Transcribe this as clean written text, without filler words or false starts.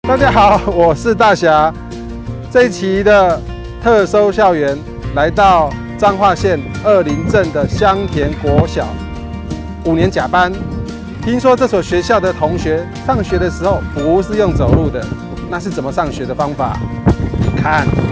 大家好，我是大侠。这一期的特搜校园来到彰化县二林镇的香田国小5年甲班。听说这所学校的同学上学的时候不是用走路的，那是怎么上学的方法？看。